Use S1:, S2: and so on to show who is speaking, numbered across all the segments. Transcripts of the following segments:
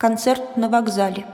S1: Концерт на вокзале.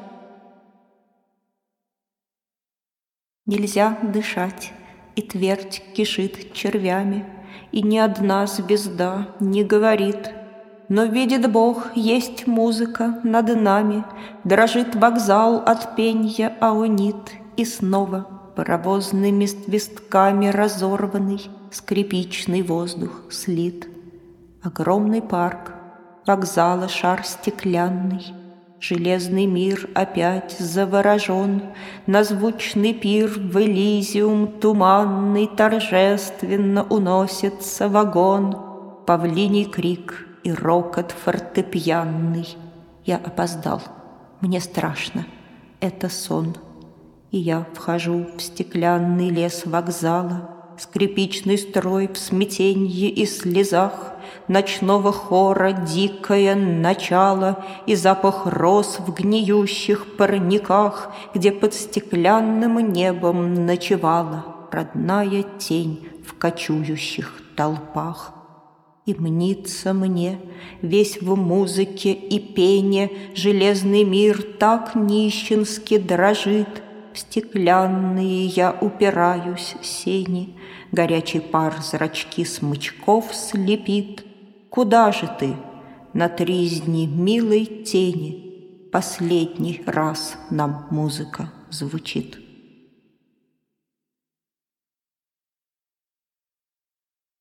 S1: Нельзя дышать, и твердь кишит червями, и ни одна звезда не говорит. Но видит Бог, есть музыка над нами, дрожит вокзал от пенья аонит, и снова паровозными свистками разорванный скрипичный воздух слит. Огромный парк, вокзала шар стеклянный, железный мир опять заворожен, на звучный пир в Элизиум туманный торжественно уносится вагон, павлиний крик и рокот фортепианный. Я опоздал, мне страшно, это сон. И я вхожу в стеклянный лес вокзала, скрипичный строй в смятенье и слезах, ночного хора дикое начало и запах роз в гниющих парниках, где под стеклянным небом ночевала родная тень в кочующих толпах. И мнится мне, весь в музыке и пене, железный мир так нищенски дрожит. В стеклянные я упираюсь сени, горячий пар зрачки смычков слепит. Куда же ты, на тризни милой тени, последний раз нам музыка звучит?